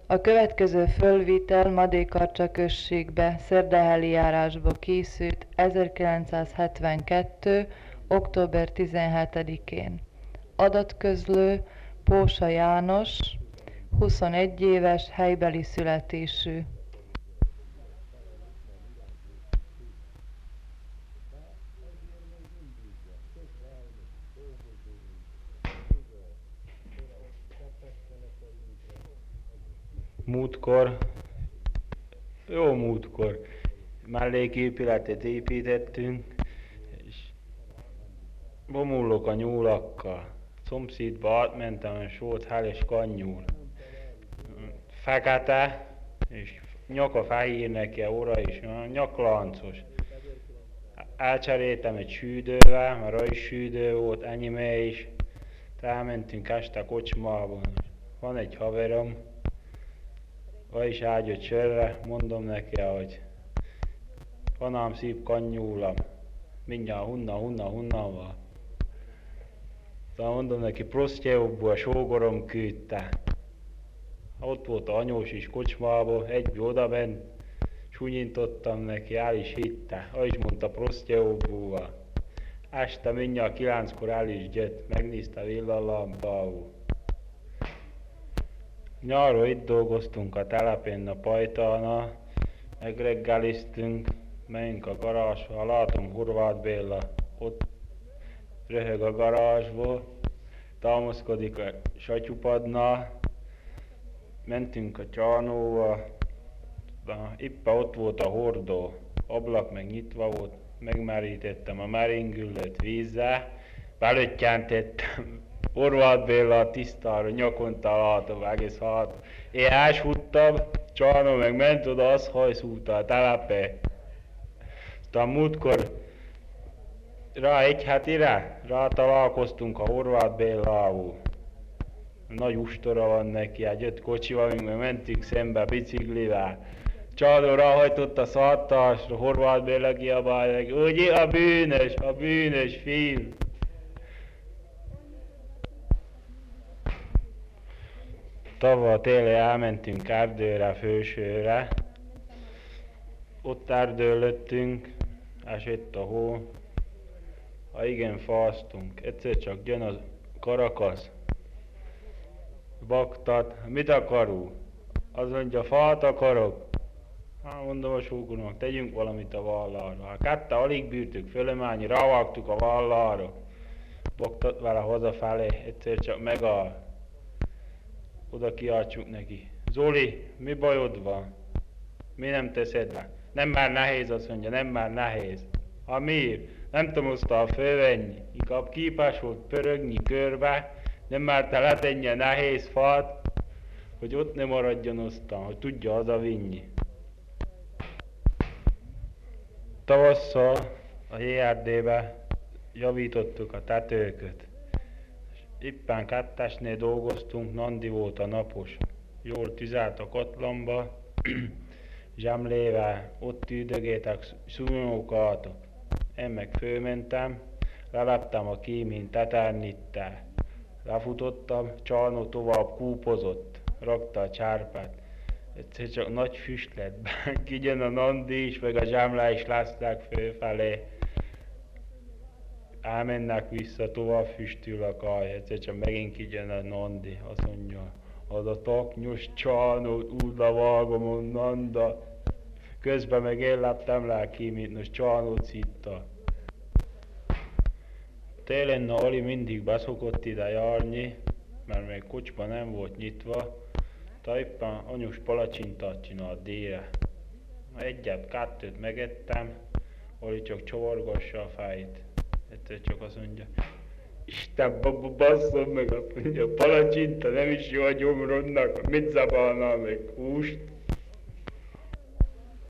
A következő fölvitel Madékarcsa községbe Szerdahely járásba készült 1972. október 17-én. Adatközlő Pósa János, 21 éves, helybeli születésű. Jó múltkor melléképületet építettünk, és bomullok a nyúlakkal. Szomszédba átmentem, és volt hál' és kannyúl. Fekete, és nyaka fehér neki, óra is, nyaklancos. Elcseréltem egy sűdővel, mert rá is sűdő volt, enyémé is. Elmentünk este kocsmába. Van egy haverom, vagy is ágyott sörre, mondom neki, hogy van ám szép kannyúlam, mindjárt hunna van. Szóval mondom neki, Prosztjevóból a sógorom küldte. Ott volt a anyós is kocsmába, egyből odabent, sunyintottam neki, el is hitte, ahogy is mondta Prosztjevóból. Este mindjárt 9-kor el is jött, megnézte a villalampául. Nyáron itt dolgoztunk a telepén a Pajtánál, megreggeliztünk, megyünk a garázsba, látom Horváth Béla, ott röhög a garázsból, támaszkodik a satyupadnál, mentünk a csarnóval, éppen ott volt a hordó, ablak meg nyitva volt, megmerítettem a meringüllőt vízzel, belöttyentettem Horváth Béla tisztára, nyakon találtam egész hát. Én elsfuttam, csarnó meg ment oda, az hajszúrta a telepe. Aztán múltkor egy hetire találkoztunk a Horváth Bélával. Nagy ustora van neki, egy 5 kocsival, meg mentünk szembe biciklivel. Csarnó ráhajtott a szartásra, Horváth Béla kiabálja neki, ugye a bűnös fiú. Tavaly télen elmentünk erdőre, Fősőre. Ott erdőlöttünk, esett a hó. Igen, fáztunk. Egyszer csak jön a karakasz. Baktat, mit akarunk? Azt mondja, fát akarok. Mondom a sógornak, tegyünk valamit a vállára. Kette alig bírtük fölemelni, rávágtuk a vállára. Baktat vele hazafelé, egyszer csak megáll. Oda kiáltsuk neki. Zoli, mi bajod van? Mi nem teszed le? Nem már nehéz, azt mondja, nem már nehéz. Miért? Nem tudom osztal fölvenni. Inkább képes volt pörögni körbe, nem már te letenni a nehéz fát, hogy ott ne maradjon osztal, hogy tudja hazavinni. Tavasszal a JRD-be javítottuk a tetőköt. Éppen kettesnél dolgoztunk, Nandi volt a napos. Jól tüzelt a kotlomba, zsemlével ott üldögéltek szúnyókátok. Én meg fölmentem, leleptem a kéményt teternittel. Lefutottam, Csarnó tovább kúpozott, rakta a csárpát. Egyszer csak nagy füst lett, kijön a Nandi is, meg a zsemle is lesznek fölfelé. Elmennek vissza, tovább füstül a kaj, egyszer csak megint kijön a Nandi, azt mondja, az a taknyos Csarnót úgy levágom onnan, de közben meg én leptem le a kémét, most Csarnót szitta. Télen Ali mindig beszokott ide járni, mert még kocsma nem volt nyitva, de éppen anyus palacsintát csinált délre. Egyet, kettőt megettem, Ali csak csavargassa a fejét. Egyszer csak azt mondja, Isten basszom meg, azt mondja, palacsinta nem is jó a gyomrodnak, mit zabálnál meg húst?